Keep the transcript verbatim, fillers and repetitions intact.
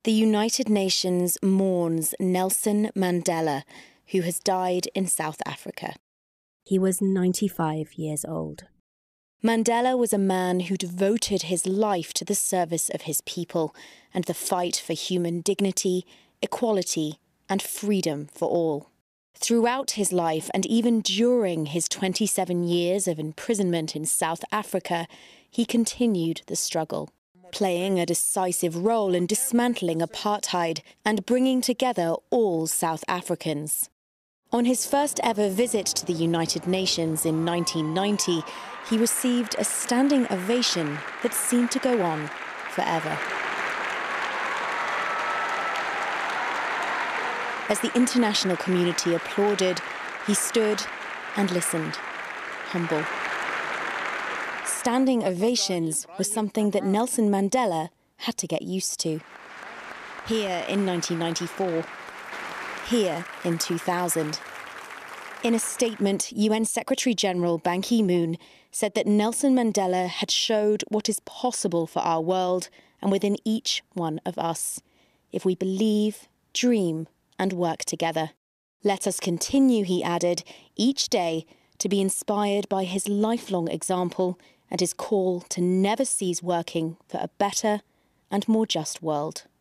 The United Nations mourns Nelson Mandela, who has died in South Africa. He was ninety-five years old. Mandela was a man who devoted his life to the service of his people and the fight for human dignity, equality, and freedom for all. Throughout his life, and even during his twenty-seven years of imprisonment in South Africa, he continued the struggle, playing a decisive role in dismantling apartheid and bringing together all South Africans. On his first ever visit to the United Nations in nineteen ninety, he received a standing ovation that seemed to go on forever. As the international community applauded, he stood and listened, humble. Standing ovations was something that Nelson Mandela had to get used to. Here in nineteen ninety-four, here in two thousand. In a statement, U N Secretary-General Ban Ki-moon said that Nelson Mandela had showed what is possible for our world and within each one of us, if we believe, dream, and work together. Let us continue, he added, each day to be inspired by his lifelong example and his call to never cease working for a better and more just world.